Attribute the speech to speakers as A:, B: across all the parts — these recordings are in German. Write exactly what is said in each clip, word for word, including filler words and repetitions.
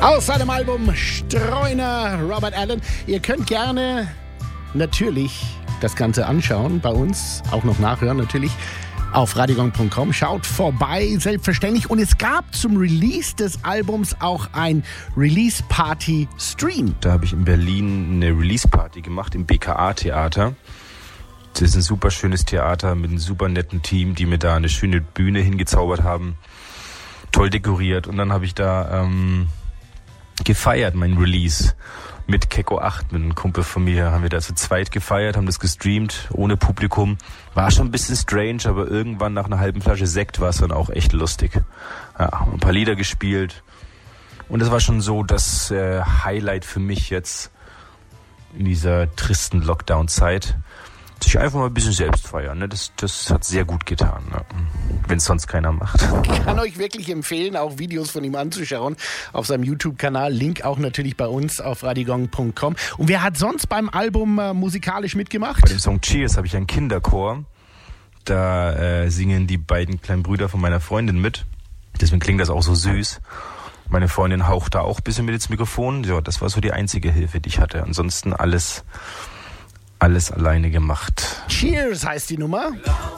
A: Aus seinem Album Streuner, Robert Allen. Ihr könnt gerne natürlich das Ganze anschauen, bei uns auch noch nachhören, natürlich auf radiogong punkt com. Schaut vorbei, selbstverständlich. Und es gab zum Release des Albums auch ein Release-Party-Stream.
B: Da habe ich in Berlin eine Release-Party gemacht im B K A-Theater. Das ist ein super schönes Theater mit einem super netten Team, die mir da eine schöne Bühne hingezaubert haben. Toll dekoriert. Und dann habe ich da ähm, gefeiert, mein Release. Mit Keko acht, mit einem Kumpel von mir, haben wir da zu zweit gefeiert, haben das gestreamt, ohne Publikum. War schon ein bisschen strange, aber irgendwann nach einer halben Flasche Sekt war es dann auch echt lustig. Ja, ein paar Lieder gespielt. Und das war schon so das äh, Highlight für mich jetzt in dieser tristen Lockdown-Zeit. Sich einfach mal ein bisschen selbst feiern, ne? Das, das hat sehr gut getan, ne? Wenn es sonst keiner macht.
A: Ich kann euch wirklich empfehlen, auch Videos von ihm anzuschauen auf seinem YouTube-Kanal. Link auch natürlich bei uns auf radiogong punkt com. Und wer hat sonst beim Album äh, musikalisch mitgemacht?
B: Bei dem Song Cheers habe ich einen Kinderchor. Da äh, singen die beiden kleinen Brüder von meiner Freundin mit. Deswegen klingt das auch so süß. Meine Freundin haucht da auch ein bisschen mit ins Mikrofon. Ja, das war so die einzige Hilfe, die ich hatte. Ansonsten alles... Alles alleine gemacht.
A: Cheers heißt die Nummer.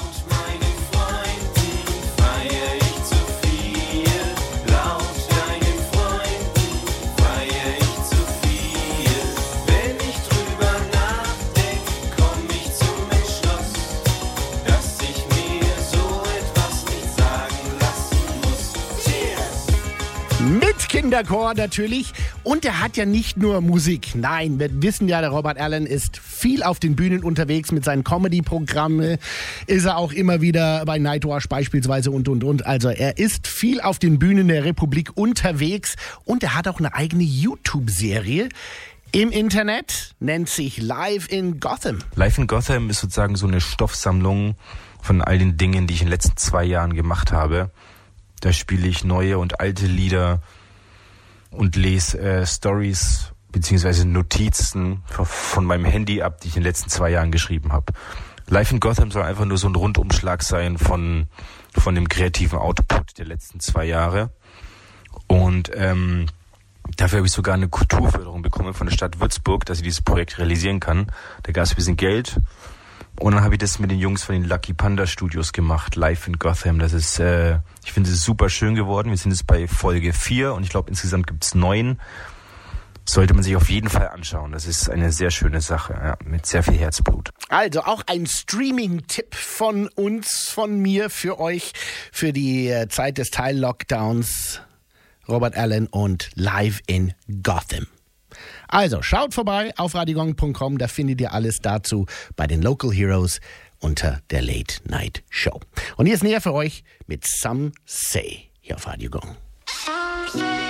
A: Mit Kinderchor natürlich. Und er hat ja nicht nur Musik. Nein, wir wissen ja, der Robert Allen ist viel auf den Bühnen unterwegs mit seinen Comedy-Programmen. Ist er auch immer wieder bei Nightwash beispielsweise und, und, und. Also er ist viel auf den Bühnen der Republik unterwegs. Und er hat auch eine eigene YouTube-Serie im Internet. Nennt sich Live in Gotham.
B: Live in Gotham ist sozusagen so eine Stoffsammlung von all den Dingen, die ich in den letzten zwei Jahren gemacht habe. Da spiele ich neue und alte Lieder und lese äh, Stories bzw. Notizen von meinem Handy ab, die ich in den letzten zwei Jahren geschrieben habe. Live in Gotham soll einfach nur so ein Rundumschlag sein von von dem kreativen Output der letzten zwei Jahre. Und ähm, dafür habe ich sogar eine Kulturförderung bekommen von der Stadt Würzburg, dass ich dieses Projekt realisieren kann. Da gab es ein bisschen Geld. Und dann habe ich das mit den Jungs von den Lucky Panda Studios gemacht, Live in Gotham. Das ist, äh, ich finde, es ist super schön geworden. Wir sind jetzt bei Folge vier und ich glaube, insgesamt gibt es neun. Sollte man sich auf jeden Fall anschauen. Das ist eine sehr schöne Sache, ja, mit sehr viel Herzblut.
A: Also auch ein Streaming-Tipp von uns, von mir, für euch, für die Zeit des Teil-Lockdowns. Robert Allen und Live in Gotham. Also, schaut vorbei auf radiogong punkt com, da findet ihr alles dazu bei den Local Heroes unter der Late Night Show. Und hier ist näher für euch mit Some Say hier auf Radiogong.